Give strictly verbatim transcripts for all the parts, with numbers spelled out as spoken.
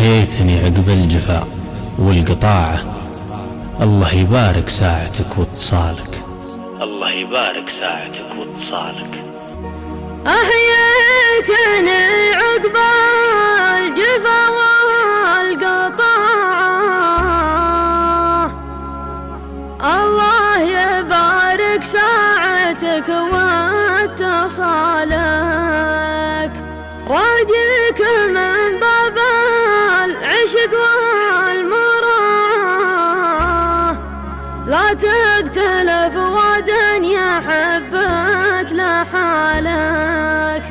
أحييتني عقب الجفا والقطاعة، الله يبارك ساعتك واتصالك، الله يبارك ساعتك واتصالك. أحييتني عقب الجفا والقطاعة، الله يبارك ساعتك واتصالك. راجيك من باب العشق والمراعاة، لا تقتلف ودن يحبك لحالك.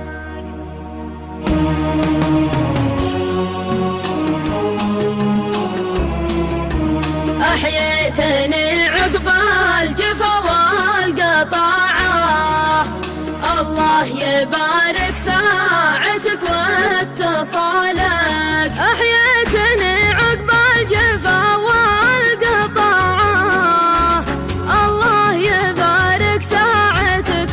أحييتني عقب الجفا والقطاعة، الله يبارك ساعتك واتصالك. أحييتني عقب الجفا والقطاعة، الله يبارك ساعتك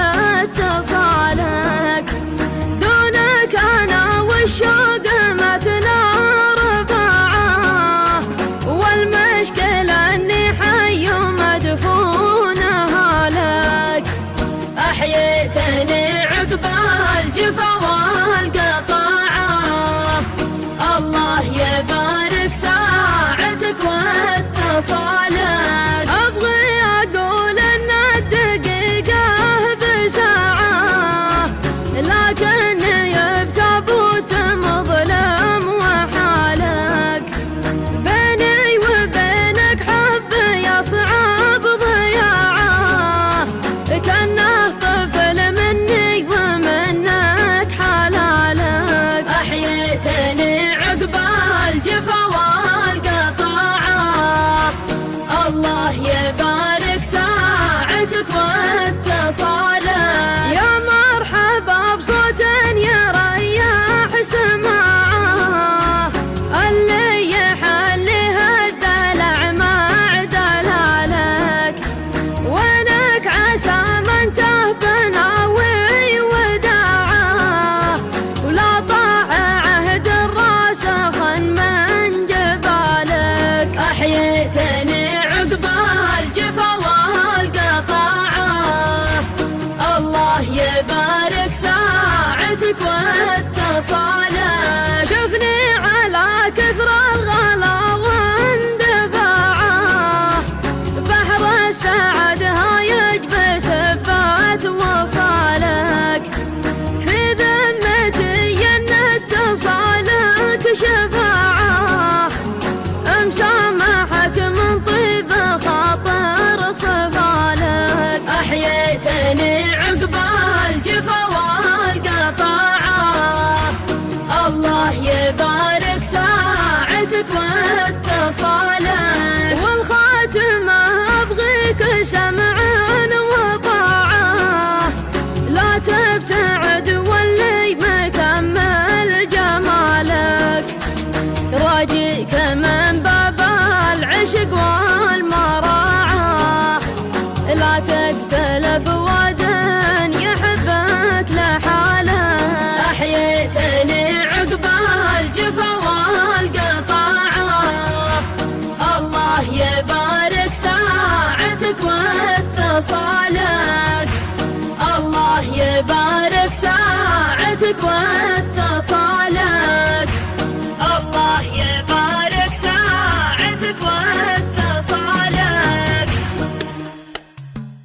واتصالك. دونك أنا والشوق متنا رباعة، والمشكلة أني حي مدفونها لك. أحييتني عقب الجفا والقطاعة، الله يبارك ساعتك واتصالك. أبغي أقول إن الدقيقة بساعة، لكني بتابوت مظلم وحالك. بيني وبينك حب يصعب ضياعه، كأنه طفل مني ومنك حلالك. أحييتني عقب الجفا والقطاعة، الله يبارك ساعتك واتصالك. يا مرحبا بصوت يريح سماعه، اللي يحليها الدلع مع دلالك. وينك عسى من تهبناوي وداعه، ولا طاع عهد الراسخ من جبالك. أحييتني عقب الجفا والقطاعة، الله يبارك ساعتك واتصالك. شوفني على كثر الغلا واندفاعه، بحر السعد هايج بسفات وصالك. في ذمتي ان اتصالك شفاعه، مسامحك من طيب خاطر صفالك. أحييتني عقب الجفا والقطاعة، الله يبارك ساعتك واتصالك. والخاتمة أبغيك سمعا وطاعة، لا تبتعد واللي مكمل جمالك. راجيك من باب العشق والمراعاة، لا تقتلف ودن يحبك لحالك. أحييتني عقب الجفا والقطاعة، الله يبارك ساعتك واتصالك. الله يبارك ساعتك واتصالك.